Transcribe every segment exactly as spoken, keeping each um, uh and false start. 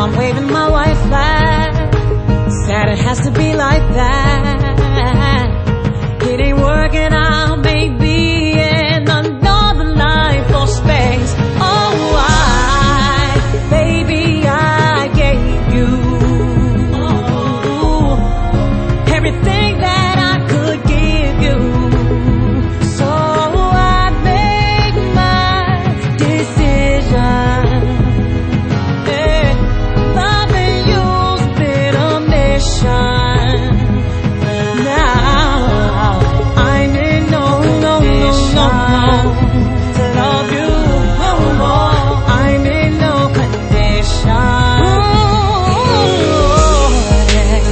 I'm waving my white flag. Said it has to be like that. It ain't working out, maybe in another life or space. Oh, I, baby, I gave you everything that I could give you. So I made my decision. Hey, loving you's been a mission. Now I'm in no, no, no, no, to love you no more. I'm in no condition. Ooh, yeah,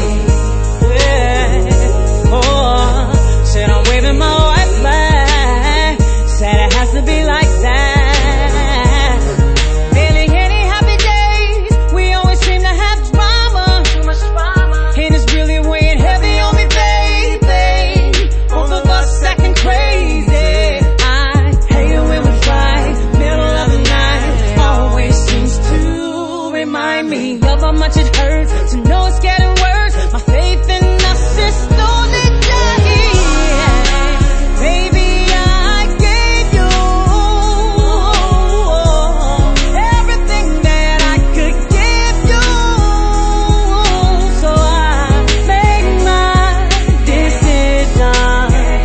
yeah. Oh, said I'm waving my white flag. Said it has to be like that. Barely any happy days. We always seem to have drama. Too much drama. And it's really weighing heavy on me, baby. Both of us acting crazy. I hate it when we fight, middle of the night. Always seems to remind me of how much it hurts to know it's getting worse. My faith in us is slowly dying. Baby, I gave you everything that I could give you. So I made my decision.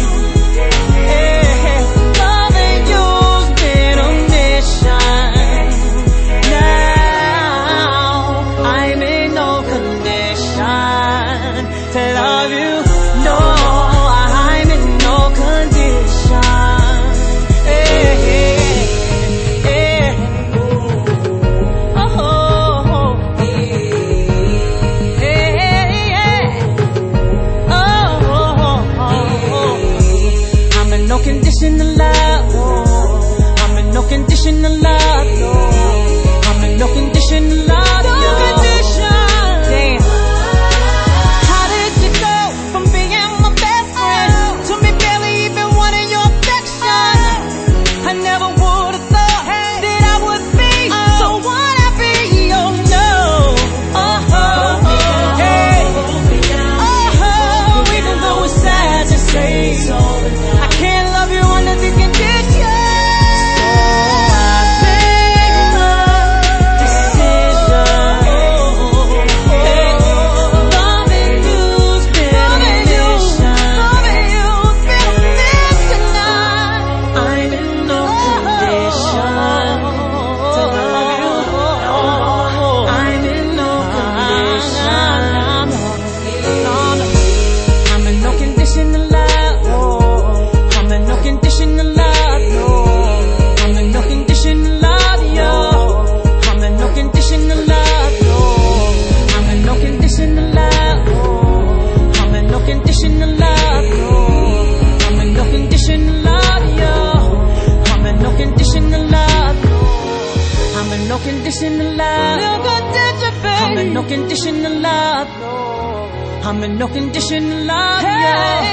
Yeah, loving you's been a mission. Now I'm in no condition to love you. No, I'm in no condition. Yeah, yeah. Oh, yeah, yeah. Oh, I'm in no condition to love. I'm in no condition to love. I'm in no condition to love. No condition. Damn. How did you go from being my best friend to me barely even wanting your affection? I never would have thought that I would be so unhappy. Oh no. Oh, hey. Oh, even though it's sad to say, I can't love you under these conditions. No condition to love, no condition, baby. I'm in no condition to love, no. I'm in no condition to love, hey.